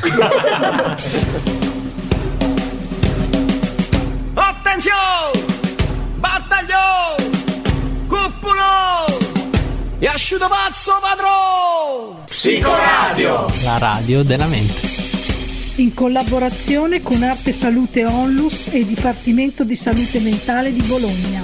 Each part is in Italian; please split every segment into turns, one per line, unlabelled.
Attenzione! Battaglio! Cuppulo! E asciutto pazzo padrone!
Psicoradio!
La radio della mente.
In collaborazione con Arte Salute Onlus e Dipartimento di Salute Mentale di Bologna.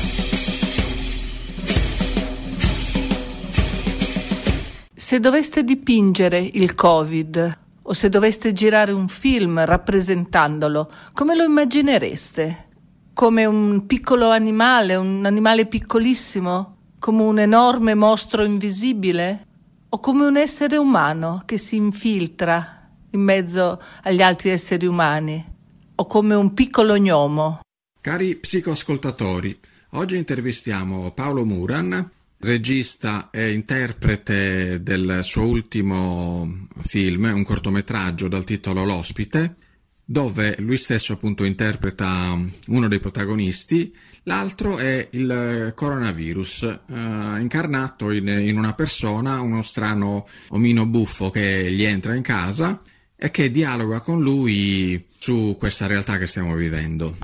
Se doveste dipingere il Covid o se doveste girare un film rappresentandolo, come lo immaginereste? Come un piccolo animale, un animale piccolissimo? Come un enorme mostro invisibile? O come un essere umano che si infiltra in mezzo agli altri esseri umani, o come un piccolo gnomo?
Cari psicoascoltatori, oggi intervistiamo Paolo Muran, regista e interprete del suo ultimo film, un cortometraggio dal titolo L'ospite, dove lui stesso appunto interpreta uno dei protagonisti. L'altro è il coronavirus, incarnato in una persona, uno strano omino buffo che gli entra in casa e che dialoga con lui su questa realtà che stiamo vivendo.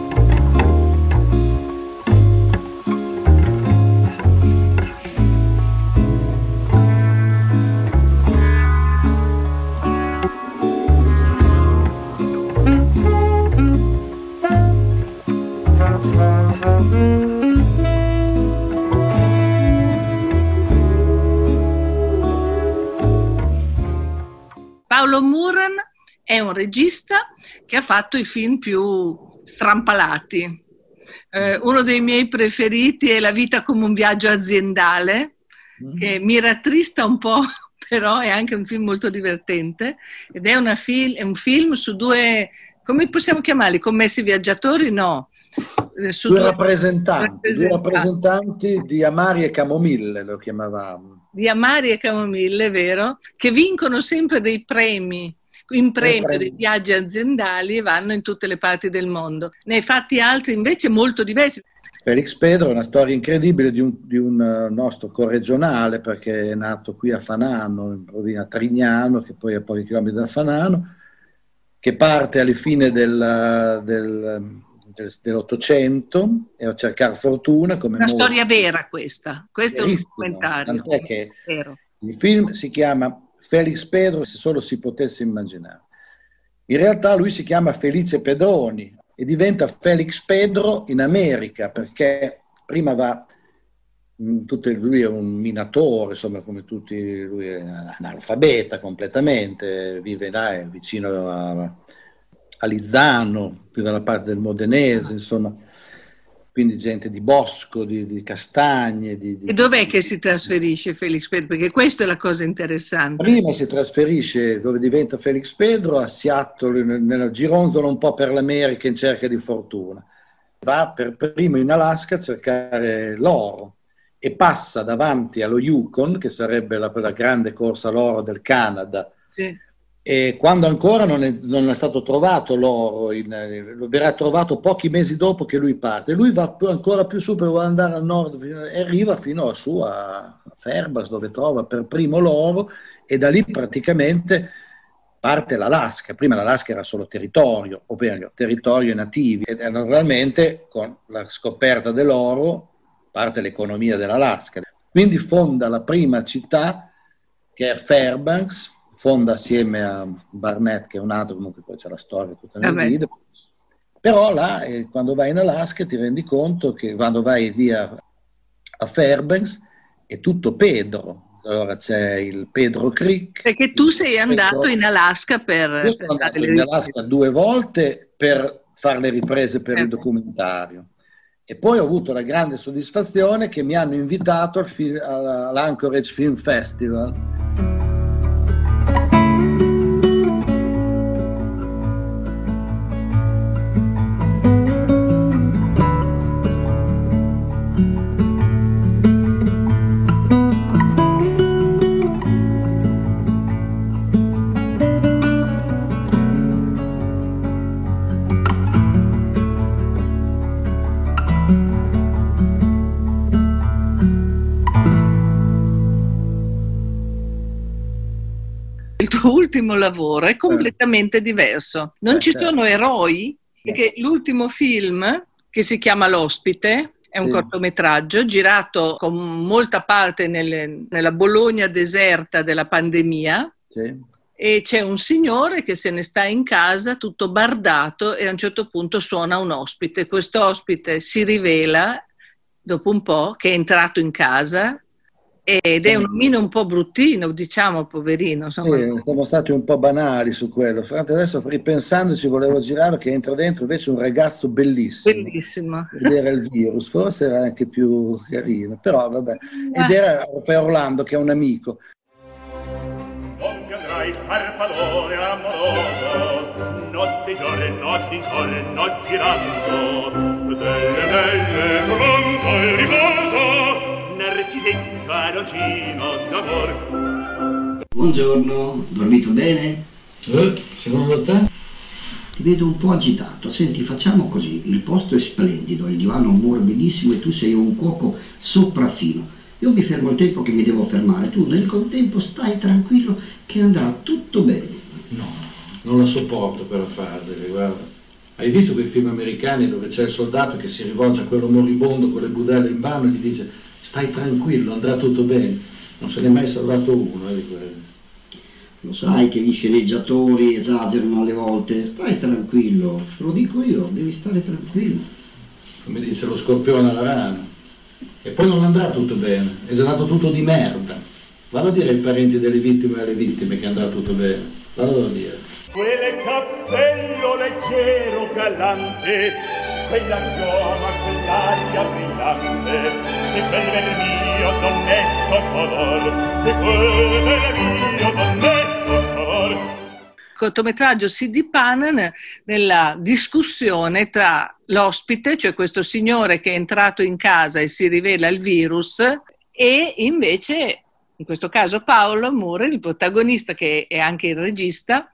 Paolo Muran è un regista che ha fatto i film più strampalati. Uno dei miei preferiti è La vita come un viaggio aziendale, che mi rattrista un po', però è anche un film molto divertente. Ed è un film su due, come possiamo chiamarli? Commessi viaggiatori? No. Su
due rappresentanti di Amari e Camomille, lo chiamavamo.
Di Amari e Camomille, vero? Che vincono sempre dei premi, in premio dei viaggi aziendali e vanno in tutte le parti del mondo. Ne hai fatti altri invece molto diversi.
Felix Pedro è una storia incredibile di un nostro corregionale, perché è nato qui a Fanano, in provincia Trignano, che poi è a pochi chilometri da Fanano, che parte alle fine dell'Ottocento e a cercare fortuna. Come
una storia vera questa, questo è un documentario.
Tant'è che il film si chiama Felix Pedro, se solo si potesse immaginare. In realtà lui si chiama Felice Pedroni e diventa Felix Pedro in America, perché prima lui è un minatore, insomma, come tutti, lui è analfabeta completamente, vive là, è vicino a Lizzano, più dalla parte del Modenese, insomma, quindi gente di bosco, di castagne.
E dov'è che si trasferisce Felix Pedro? Perché questa è la cosa interessante.
Prima si trasferisce, dove diventa Felix Pedro, a Seattle, nella gironzola un po' per l'America in cerca di fortuna. Va per primo in Alaska a cercare l'oro e passa davanti allo Yukon, che sarebbe la grande corsa all'oro del Canada.
Sì.
E quando ancora non è stato trovato l'oro, verrà trovato pochi mesi dopo che lui parte. Lui va ancora più su per andare al nord e arriva fino a Fairbanks, dove trova per primo l'oro, e da lì praticamente parte l'Alaska. Prima l'Alaska era solo territorio, o meglio, territorio nativi, e naturalmente con la scoperta dell'oro parte l'economia dell'Alaska. Quindi fonda la prima città, che è Fairbanks, fonda assieme a Barnett, che è un altro, comunque poi c'è la storia tutta nel video. Però là, quando vai in Alaska, ti rendi conto che quando vai via a Fairbanks è tutto Pedro. Allora c'è il Pedro Creek.
Perché tu sei andato in Alaska per...
Io sono andato in Alaska 2 volte per fare le riprese per il documentario. E poi ho avuto la grande soddisfazione che mi hanno invitato all'Anchorage Film Festival.
ultimo lavoro è completamente diverso. Non ci sono eroi, perché l'ultimo film, che si chiama L'ospite, è un cortometraggio girato con molta parte nella Bologna deserta della pandemia. Sì. E c'è un signore che se ne sta in casa tutto bardato e a un certo punto suona un ospite. Questo ospite si rivela dopo un po' che è entrato in casa ed è un omino un po' bruttino, diciamo, poverino. Insomma.
Sì, siamo stati un po' banali su quello. Adesso ripensandoci volevo girare che entra dentro invece un ragazzo bellissimo.
Bellissimo.
Ed era il virus, forse era anche più carino, però vabbè. Ed era Orlando che è un amico.
Non cadrai per pallone amoroso, notte e giorno girando, delle pronto il riposo, narcisi carocino d'amor.
Buongiorno, dormito bene?
Secondo te?
Ti vedo un po' agitato. Senti, facciamo così, il posto è splendido, il divano morbidissimo e tu sei un cuoco sopraffino. Io mi fermo il tempo che mi devo fermare, tu nel contempo stai tranquillo che andrà tutto bene.
No, non la sopporto quella frase, guarda. Hai visto quei film americani dove c'è il soldato che si rivolge a quello moribondo con le budelle in mano e gli dice stai tranquillo, andrà tutto bene. Non se n'è mai salvato uno di quelli.
Lo sai che gli sceneggiatori esagerano alle volte, stai tranquillo, te lo dico io, devi stare tranquillo.
Come dice lo Scorpione alla rana. E poi non andrà tutto bene, è già andato tutto di merda. Vado a dire ai parenti delle vittime e alle vittime che andrà tutto bene. Vado a dire.
Quel cappello leggero galante, quella chioma, quell'aria brillante, e quel vermio d'onesto color, e quel vermio d'onesto color.
Il cortometraggio si dipana nella discussione tra l'ospite, cioè questo signore che è entrato in casa e si rivela il virus, e invece, in questo caso Paolo Moore, il protagonista che è anche il regista,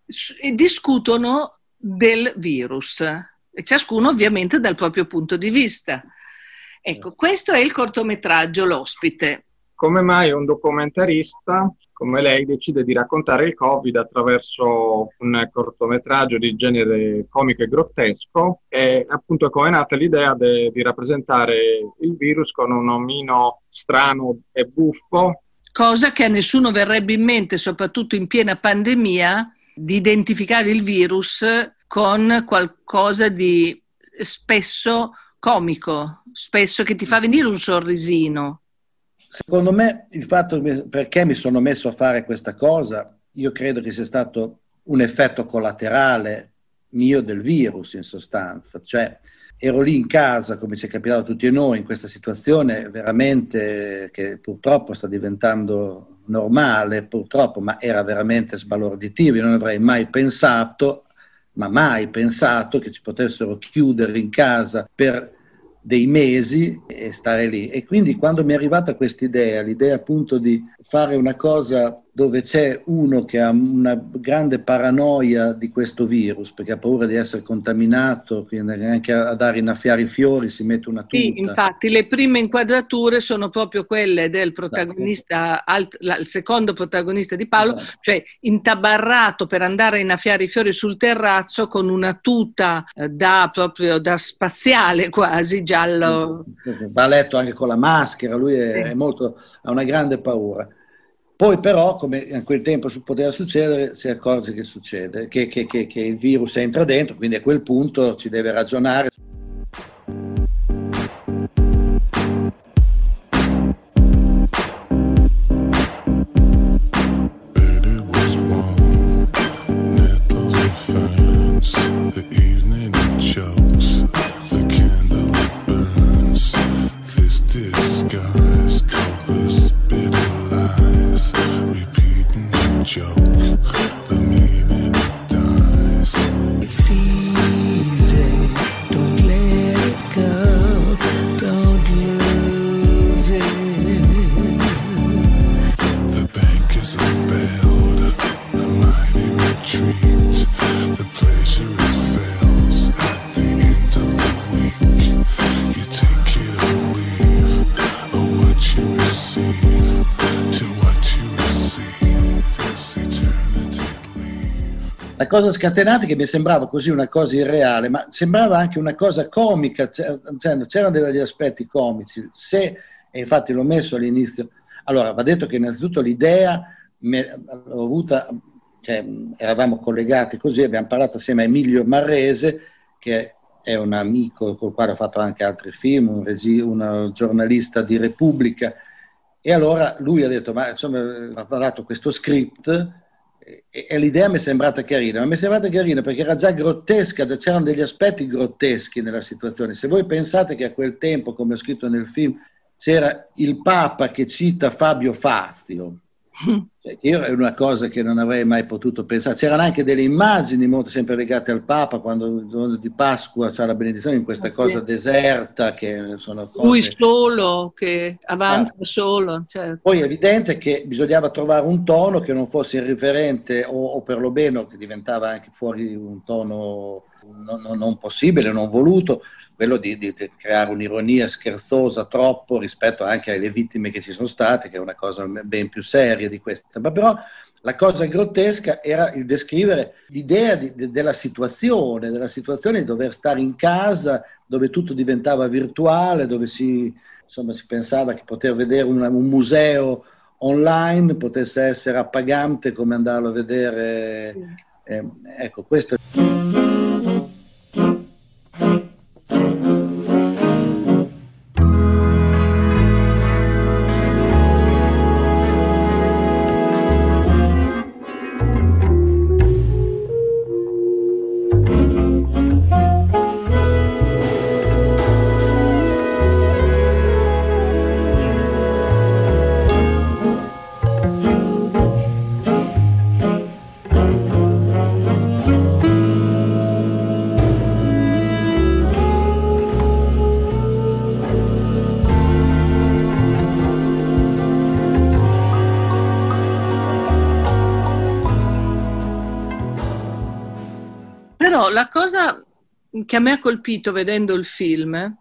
e discutono del virus, e ciascuno ovviamente dal proprio punto di vista. Ecco, questo è il cortometraggio L'ospite.
Come mai un documentarista come lei decide di raccontare il Covid attraverso un cortometraggio di genere comico e grottesco, e appunto come è nata l'idea di rappresentare il virus con un omino strano e buffo.
Cosa che a nessuno verrebbe in mente, soprattutto in piena pandemia, di identificare il virus con qualcosa di spesso comico, spesso che ti fa venire un sorrisino.
Secondo me il fatto perché mi sono messo a fare questa cosa, io credo che sia stato un effetto collaterale mio del virus in sostanza, cioè ero lì in casa, come ci è capitato a tutti noi, in questa situazione veramente che purtroppo sta diventando normale, purtroppo, ma era veramente sbalorditivo. Io non avrei mai pensato che ci potessero chiudere in casa per dei mesi e stare lì. E quindi quando mi è arrivata questa idea, l'idea appunto di fare una cosa dove c'è uno che ha una grande paranoia di questo virus perché ha paura di essere contaminato, quindi anche a dare innaffiare i fiori si mette una tuta.
Sì, infatti le prime inquadrature sono proprio quelle del protagonista, il secondo protagonista di Paolo, cioè intabarrato per andare a innaffiare i fiori sul terrazzo con una tuta proprio da spaziale quasi, giallo.
Va a letto anche con la maschera, lui è molto, ha una grande paura. Poi però, come in quel tempo poteva succedere, si accorge che succede, che il virus entra dentro, quindi a quel punto ci deve ragionare.
To what you receive is eternity.
La cosa scatenata è che mi sembrava così una cosa irreale, ma sembrava anche una cosa comica, c'erano degli aspetti comici. E infatti l'ho messo all'inizio. Allora, va detto che innanzitutto l'idea l'ho avuta, eravamo collegati così, abbiamo parlato assieme a Emilio Marrese, che è un amico col quale ho fatto anche altri film, un giornalista di Repubblica, e allora lui ha detto, ma insomma, ha parlato questo script, e l'idea mi è sembrata carina, ma mi è sembrata carina perché era già grottesca, c'erano degli aspetti grotteschi nella situazione. Se voi pensate che a quel tempo, come ho scritto nel film, c'era il Papa che cita Fabio Fazio, io è una cosa che non avrei mai potuto pensare. C'erano anche delle immagini molto sempre legate al Papa, quando il giorno di Pasqua c'è la benedizione in questa cosa deserta, che sono cose...
Lui solo, che avanza solo. Certo.
Poi è evidente che bisognava trovare un tono che non fosse irriverente o perlomeno che diventava anche fuori un tono non possibile, non voluto, quello di creare un'ironia scherzosa troppo rispetto anche alle vittime che ci sono state, che è una cosa ben più seria di questa. Ma però la cosa grottesca era il descrivere l'idea della situazione di dover stare in casa, dove tutto diventava virtuale, dove si pensava che poter vedere un museo online potesse essere appagante come andarlo a vedere. Ecco, questo.
La cosa che a me ha colpito vedendo il film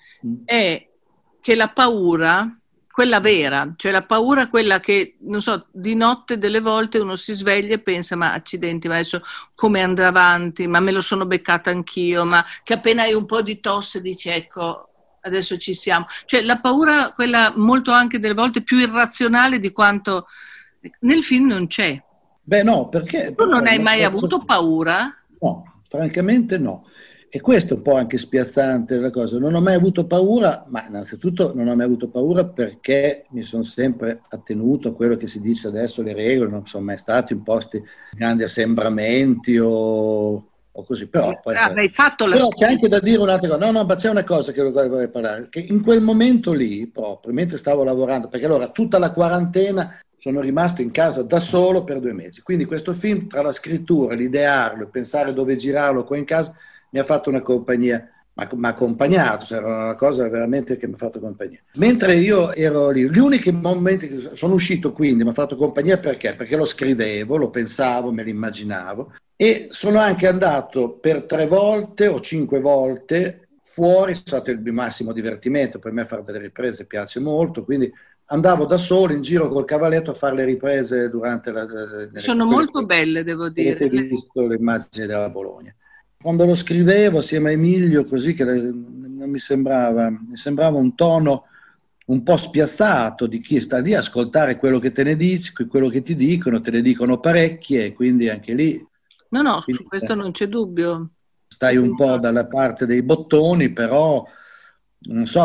è che la paura, quella vera, cioè la paura quella che, non so, di notte delle volte uno si sveglia e pensa ma accidenti, ma adesso come andrà avanti, ma me lo sono beccata anch'io, ma che appena hai un po' di tosse dici ecco adesso ci siamo. Cioè la paura, quella molto anche delle volte più irrazionale di quanto nel film non c'è.
Beh no, perché...
Tu non hai mai avuto paura?
No. Francamente no, e questo è un po' anche spiazzante la cosa. Non ho mai avuto paura, ma innanzitutto non ho mai avuto paura perché mi sono sempre attenuto a quello che si dice adesso, le regole, non sono mai stati imposti grandi assembramenti o così, però poi però c'è anche da dire un'altra cosa, no, ma c'è una cosa che vorrei parlare, che in quel momento lì, proprio, mentre stavo lavorando, perché allora tutta la quarantena sono rimasto in casa da solo per 2 mesi. Quindi questo film, tra la scrittura, l'idearlo, pensare dove girarlo qua in casa, mi ha fatto una compagnia, mi ha accompagnato, cioè era una cosa veramente che mi ha fatto compagnia. Mentre io ero lì, gli unici momenti che sono uscito quindi, mi ha fatto compagnia perché? Perché lo scrivevo, lo pensavo, me lo immaginavo, e sono anche andato per 3 volte o 5 volte fuori, è stato il mio massimo divertimento, per me fare delle riprese piace molto, quindi andavo da solo in giro col cavaletto a fare le riprese durante
sono molto belle, devo dire.
Ho visto le immagini della Bologna. Quando lo scrivevo assieme a Emilio, così che mi sembrava un tono un po' spiazzato di chi sta lì a ascoltare quello che te ne dici, quello che ti dicono, te ne dicono parecchie, e quindi anche lì...
No, su questo non c'è dubbio.
Stai un po' dalla parte dei bottoni, però... non so,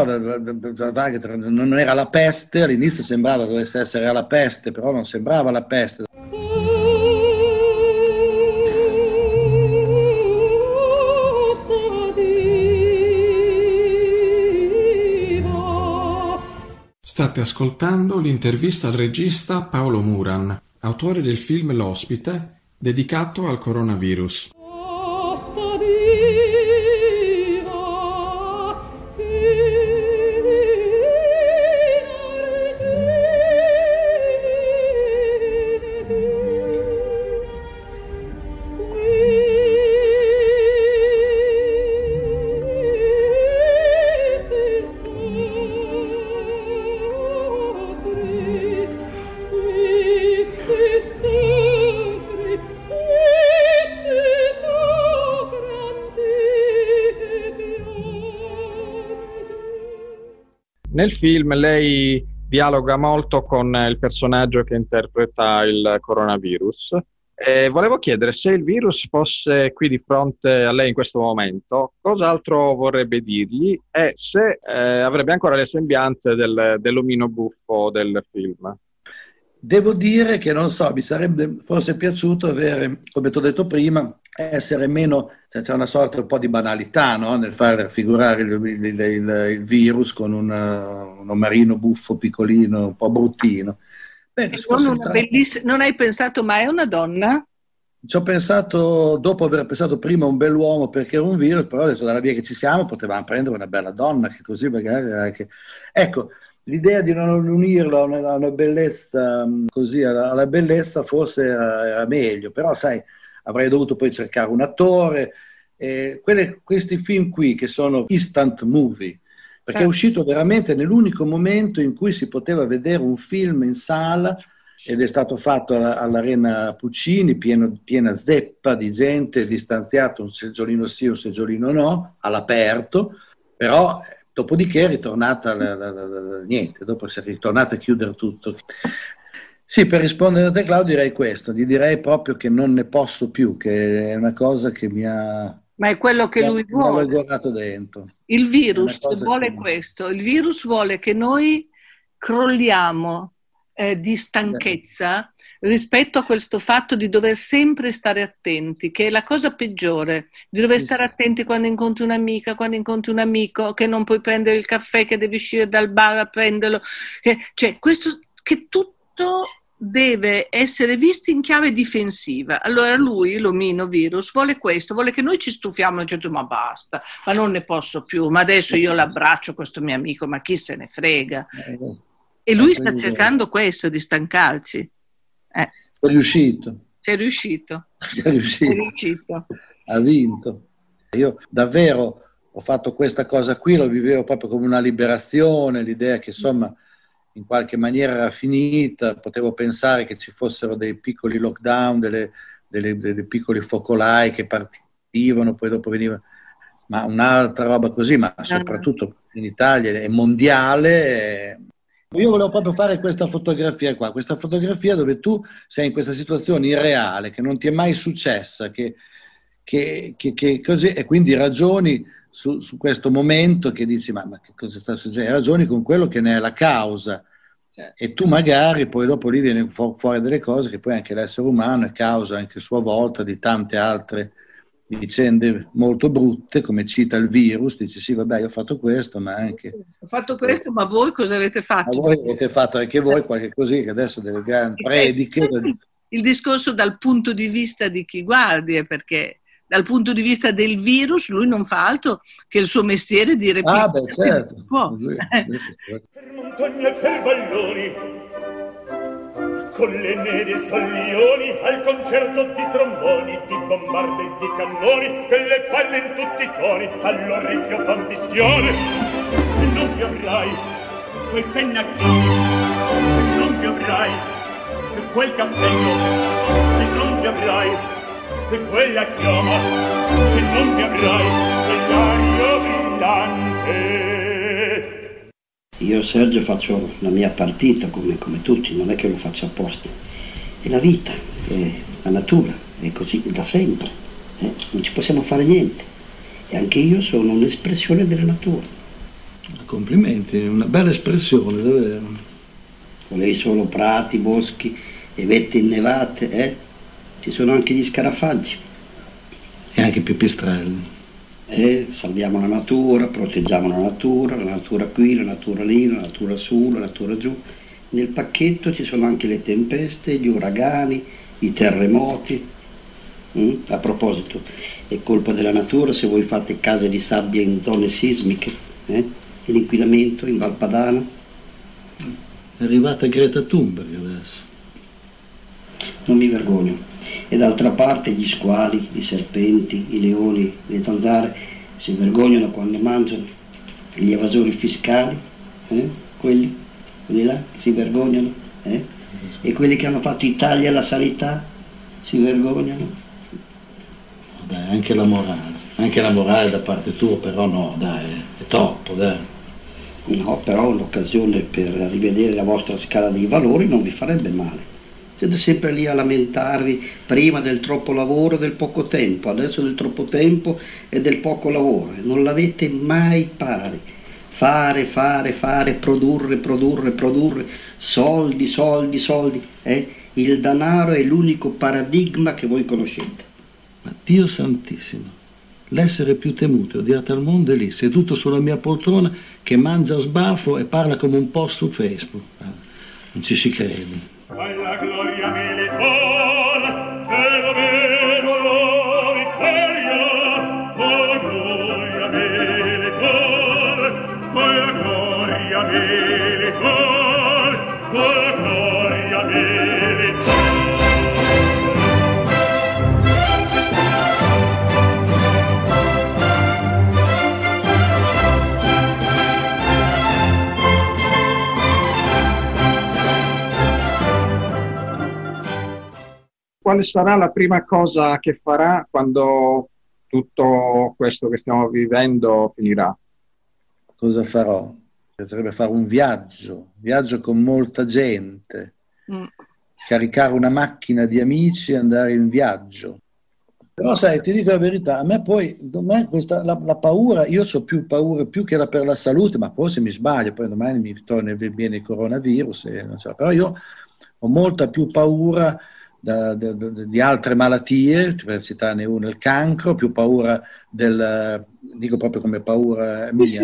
non era la peste, all'inizio sembrava dovesse essere la peste, però non sembrava la peste.
State ascoltando l'intervista al regista Paolo Muran, autore del film L'ospite, dedicato al coronavirus.
Sempre
Nel film lei dialoga molto con il personaggio che interpreta il coronavirus. Volevo chiedere se il virus fosse qui di fronte a lei in questo momento, cos'altro vorrebbe dirgli e se avrebbe ancora le sembianze dell'omino buffo del film.
Devo dire che non so, mi sarebbe forse piaciuto avere, come ti ho detto prima, essere meno, cioè c'è una sorta un po' di banalità, no? Nel far raffigurare il virus con un omarino buffo piccolino, un po' bruttino. Bene,
non hai pensato mai a una donna?
Ci ho pensato dopo aver pensato prima a un bell'uomo perché era un virus, però ho detto dalla via che ci siamo potevamo prendere una bella donna, che così magari anche... Ecco, l'idea di non unirlo a una bellezza così, alla bellezza forse era meglio, però sai, avrei dovuto poi cercare un attore. Questi film qui che sono instant movie, perché è uscito veramente nell'unico momento in cui si poteva vedere un film in sala ed è stato fatto all'Arena Puccini, piena zeppa di gente, distanziato, un seggiolino sì, un seggiolino no, all'aperto, però dopodiché è ritornata niente, dopo si è ritornata a chiudere tutto. Sì, per rispondere a te Claudio direi questo, gli direi proprio che non ne posso più, che è una cosa che mi ha...
Ma è quello che lui vuole.
Dentro.
Il virus vuole questo, il virus vuole che noi crolliamo di stanchezza rispetto a questo fatto di dover sempre stare attenti, che è la cosa peggiore, di dover stare attenti quando incontri un'amica, quando incontri un amico, che non puoi prendere il caffè, che devi uscire dal bar a prenderlo, cioè questo, che tutto deve essere visto in chiave difensiva. Allora lui, l'omino virus, vuole questo, vuole che noi ci stufiamo e diciamo, ma basta, ma non ne posso più, ma adesso io l'abbraccio questo mio amico, ma chi se ne frega. E lui sta cercando questo, di stancarci.
È riuscito.
C'è riuscito.
Ha vinto. Io davvero ho fatto questa cosa qui, lo vivevo proprio come una liberazione, l'idea che insomma in qualche maniera era finita, potevo pensare che ci fossero dei piccoli lockdown, dei piccoli focolai che partivano, poi dopo veniva, ma un'altra roba così, ma soprattutto in Italia è mondiale. Io volevo proprio fare questa fotografia qua, questa fotografia dove tu sei in questa situazione irreale, che non ti è mai successa, che così, e quindi ragioni su questo momento che dici ma che cosa sta succedendo? Ragioni con quello che ne è la causa. Certo. E tu magari poi dopo lì viene fuori delle cose che poi anche l'essere umano è causa anche a sua volta di tante altre vicende molto brutte, come cita il virus, dici sì vabbè io ho fatto questo ma anche...
Ho fatto questo ma voi cosa avete fatto?
Ma voi avete fatto anche voi qualche così che adesso delle grandi prediche...
Il discorso dal punto di vista di chi guardi è perché dal punto di vista del virus lui non fa altro che il suo mestiere di replicare.
Ah beh certo.
Per montagne e per valloni con le neri e soglioni al concerto di tromboni, di bombarde e di cannoni, che le palle in tutti i toni all'orecchio fan fischione. E non più avrai quei pennacchini, e non più avrai quel cappello, e non più avrai quella chioma, e non più avrai quell'aria brillante.
Io Sergio faccio la mia partita come tutti, non è che lo faccio apposta. È la vita, è la natura, è così da sempre. Non ci possiamo fare niente. E anche io sono un'espressione della natura.
Complimenti, è una bella espressione, davvero.
Con lei solo prati, boschi e vette innevate, Ci sono anche gli scarafaggi.
E anche i pipistrelli.
Salviamo la natura, proteggiamo la natura qui, la natura lì, la natura su, la natura giù. Nel pacchetto ci sono anche le tempeste, gli uragani, i terremoti. A proposito, è colpa della natura se voi fate case di sabbia in zone sismiche, e l'inquinamento in Valpadana.
È arrivata Greta Thunberg adesso.
Non mi vergogno. E d'altra parte gli squali, i serpenti, i leoni, le zanzare si vergognano quando mangiano, gli evasori fiscali, quelli là si vergognano, e quelli che hanno fatto i tagli alla sanità si vergognano.
Dai, anche la morale da parte tua, però no, dai, è troppo, dai.
No, però l'occasione per rivedere la vostra scala di valori non vi farebbe male. Siete sempre lì a lamentarvi prima del troppo lavoro e del poco tempo, adesso del troppo tempo e del poco lavoro. Non l'avete mai pari. Fare, produrre, soldi. Il denaro è l'unico paradigma che voi conoscete.
Ma Dio santissimo, l'essere più temuto e odiato al mondo è lì, seduto sulla mia poltrona, che mangia sbafo e parla come un post su Facebook. Non ci si crede.
Alla gloria militar, vero la vittoria, la gloria militar, la gloria militar, la gloria militar.
Quale sarà la prima cosa che farà quando tutto questo che stiamo vivendo finirà?
Cosa farò? Piacerebbe fare un viaggio con molta gente, caricare una macchina di amici e andare in viaggio. Però sai, ti dico la verità, a me la paura, io ho più paura più che per la salute, ma poi se mi sbaglio, poi domani mi ritorna e viene il coronavirus, però io ho molta più paura di altre malattie, per citarne una, il cancro, più paura dico proprio come paura mia,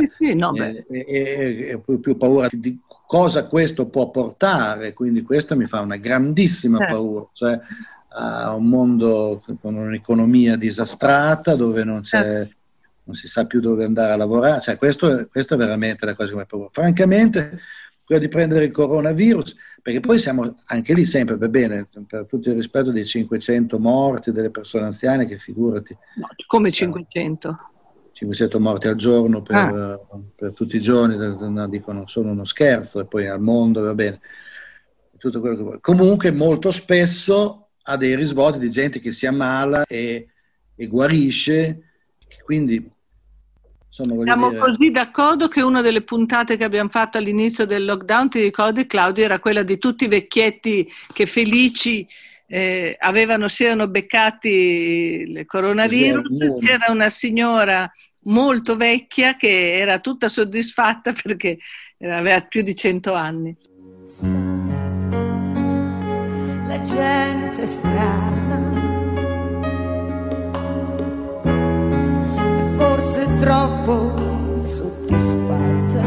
più paura di cosa questo può portare, quindi questo mi fa una grandissima paura, cioè a un mondo con un'economia disastrata dove non si sa più dove andare a lavorare, cioè questo è veramente la cosa che mi fa paura. Francamente, quello di prendere il coronavirus, perché poi siamo anche lì sempre, va bene, per tutto il rispetto dei 500 morti, delle persone anziane, che figurati.
No, come 500?
500 morti al giorno per tutti i giorni, dicono sono uno scherzo, e poi al mondo, va bene. Tutto quello che vuoi. Comunque molto spesso ha dei risvolti di gente che si ammala e guarisce, quindi...
Siamo così d'accordo che una delle puntate che abbiamo fatto all'inizio del lockdown, ti ricordi Claudio, era quella di tutti i vecchietti che felici si erano beccati il coronavirus. C'era una signora molto vecchia che era tutta soddisfatta perché aveva più di 100 anni.
La gente strana, forse troppo soddisfatta,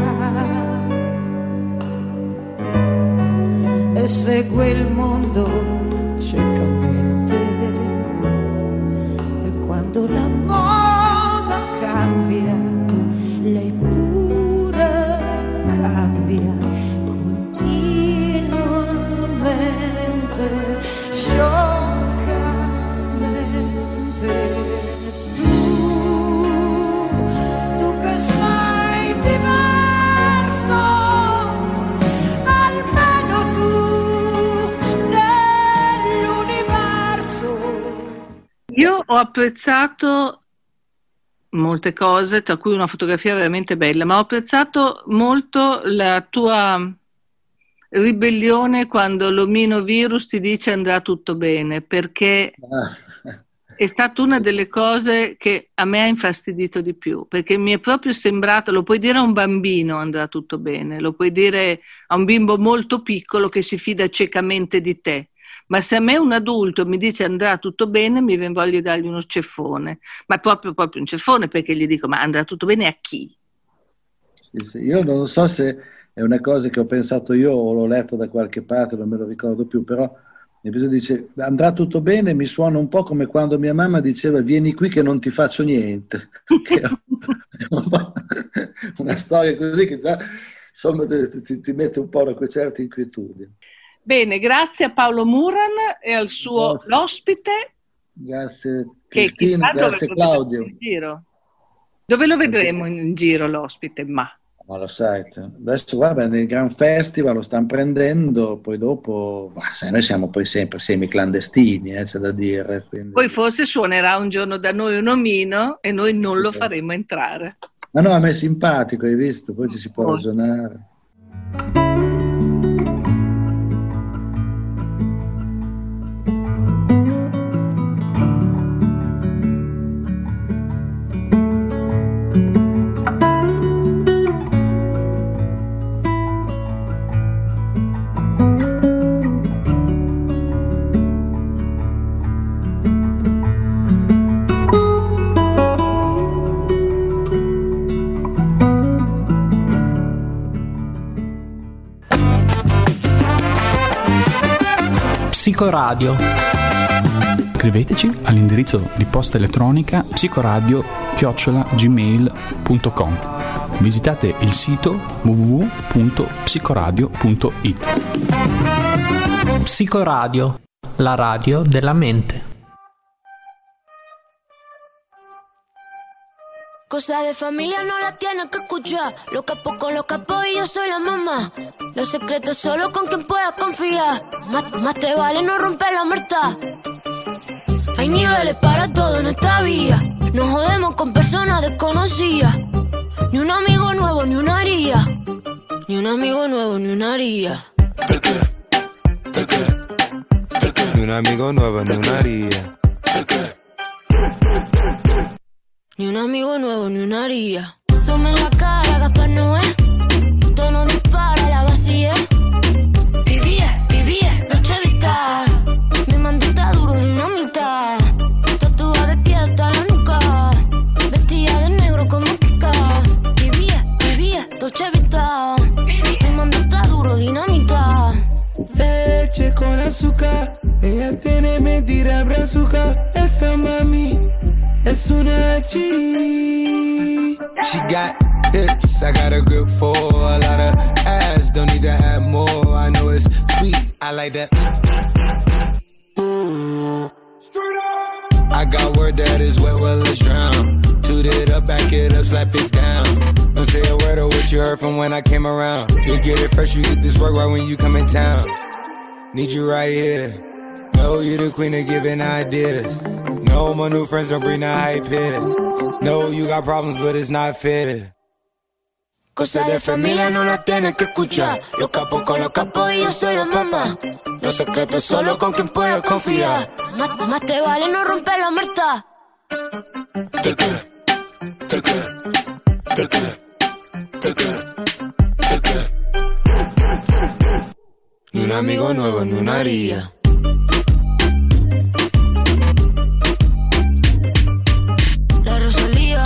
e segue il mondo ciecamente, e quando la moda cambia, lei pure cambia continuamente, scioccamente.
Io ho apprezzato molte cose, tra cui una fotografia veramente bella, ma ho apprezzato molto la tua ribellione quando l'omino virus ti dice andrà tutto bene, perché è stata una delle cose che a me ha infastidito di più, perché mi è proprio sembrato, lo puoi dire a un bambino andrà tutto bene, lo puoi dire a un bimbo molto piccolo che si fida ciecamente di te. Ma se a me un adulto mi dice andrà tutto bene, mi viene voglia di dargli uno ceffone, ma proprio un ceffone, perché gli dico ma andrà tutto bene a chi?
Sì, io non so se è una cosa che ho pensato io o l'ho letto da qualche parte, non me lo ricordo più, però l'episodio dice andrà tutto bene, mi suona un po' come quando mia mamma diceva vieni qui che non ti faccio niente. Una storia così che già insomma ti mette un po' una certa inquietudine.
Bene, grazie a Paolo Muran e al suo l'ospite.
Grazie Cristina, grazie Claudio.
Dove lo vedremo in giro l'ospite? Ma
lo sai, adesso guarda, nel Gran Festival lo stanno prendendo, poi dopo, sai, noi siamo poi sempre semi-clandestini, c'è da dire. Quindi...
Poi forse suonerà un giorno da noi un omino e noi non lo faremo entrare.
Ma no, a me è simpatico, hai visto? Poi ci si può ragionare.
Psicoradio. Scriveteci all'indirizzo di posta elettronica psicoradio@gmail.com. Visitate il sito www.psicoradio.it.
Psicoradio, la radio della mente.
Cosa de familia no la tienes que escuchar. Los capos con los capos y yo soy la mamá. Los secretos solo con quien puedas confiar. Más te vale no romper la muerta. Hay niveles para todo en esta vía. Nos jodemos con personas desconocidas. Ni un amigo nuevo ni una haría. Ni un amigo nuevo ni una haría.
Ni un amigo nuevo ni una haría.
Ni un amigo nuevo, ni una haría. Asoma en la cara, Gaspar Noé. Tono dispara, la vacía. Vivía, Dolce Vita. Mi mandita duro, dinamita. Tatuada de pie hasta la nuca. Vestida de negro como Kika. Vivía, Dolce Vita. Mi mandita duro, dinamita.
Leche con azúcar. Ella tiene mentira brazuca. Esa mami es una G.
She got hips, I got a grip for a lot of ass. Don't need to add more. I know it's sweet, I like that. I got word that is wet, well let's drown. Toot it up, back it up, slap it down. Don't say a word of what you heard from when I came around. You get it fresh, you get this work right when you come in town. Need you right here. Know you the queen of giving ideas. No, my new friends don't bring the hype here. No, you got problems, but it's not fair.
Cosa de familia no la tienes que escuchar. Los capos con los capos y yo soy la mamá. Los secretos solo con quien puedas confiar. Más te vale no romper la muerta.
Te quiero. Ni un amigo nuevo, ni una haría.
La Rosalía.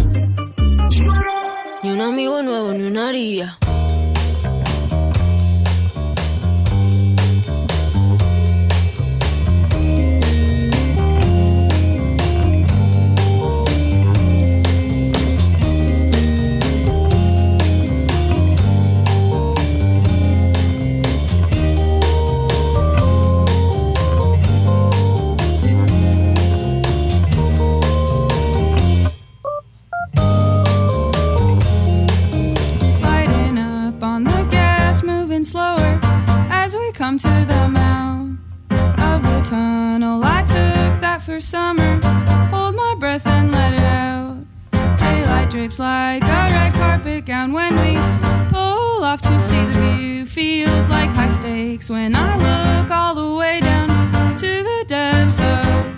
Ni un amigo nuevo, ni una haría.
Come to the mouth of the tunnel I took that first summer. Hold my breath and let it out. Daylight drapes like a red carpet gown when we pull off to see the view. Feels like high stakes when I look all the way down to the depths of